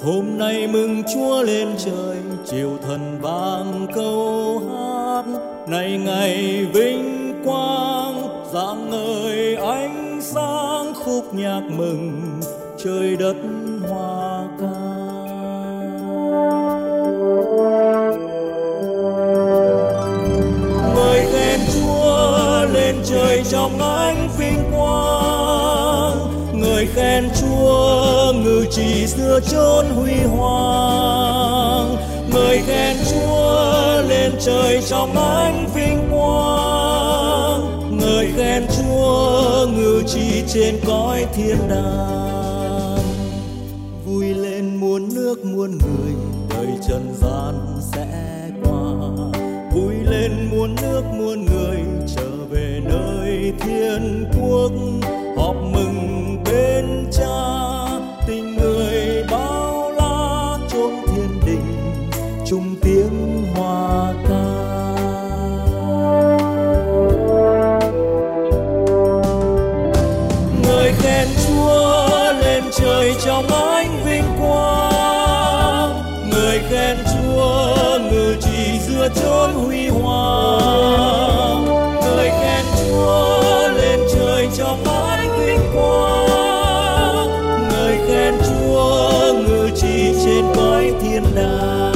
Hôm nay mừng Chúa lên trời, triều thần vang câu hát. Này ngày vinh quang, rạng ngời ánh sáng, khúc nhạc mừng trời đất hoa ca. Ngợi khen Chúa lên trời trong ánh vinh quang, ngợi khen Chúa ngự trị giữa chốn huy hoàng. Ngợi khen Chúa lên trời trong ánh vinh quang, ngợi khen Chúa ngự trị trên cõi thiên đàng. Vui lên muôn nước muôn người, đời trần gian sẽ qua. Vui lên muôn nước muôn người, trở về nơi thiên quốc. Họp mừng bên Cha, tình người bao la chốn thiên đình, chung tiếng hoa ca. Ngợi khen Chúa lên trời trong ánh vinh quang, ngợi khen Chúa ngự trị giữa chốn huy hoàng. Ngợi khen Chúa lên trời trong ánh vinh quang, ngợi khen Chúa ngự trị trên cõi thiên đàng.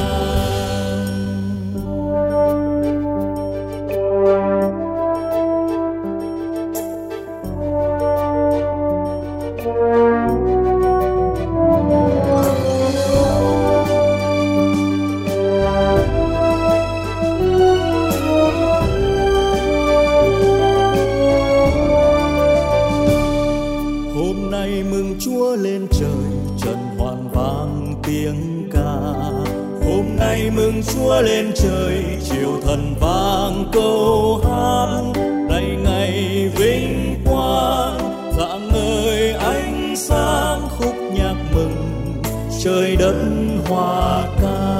Hôm nay mừng Chúa lên trời, trần hoàn vang tiếng ca. Hôm nay mừng Chúa lên trời, triều thần vang câu hát. Này ngày vinh quang, rạng ngời ánh sáng, khúc nhạc mừng trời đất hoa ca.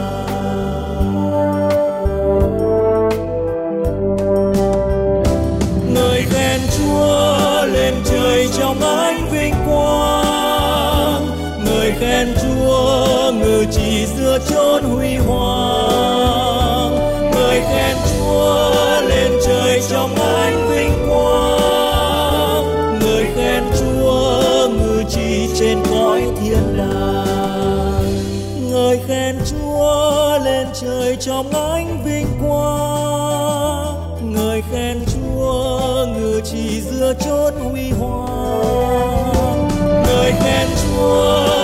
Ngợi khen Chúa lên trời trong ánh vinh quang, ngợi khen Chúa ngự trị giữa chốn huy hoàng. Ngợi khen Chúa lên trời trong ánh vinh quang, ngợi khen Chúa ngự trị trên cõi thiên đàng. Ngợi khen Chúa lên trời trong ánh vinh quang, ngợi khen Chúa ngự trị giữa chốn huy hoàng. Ngợi khen Chúa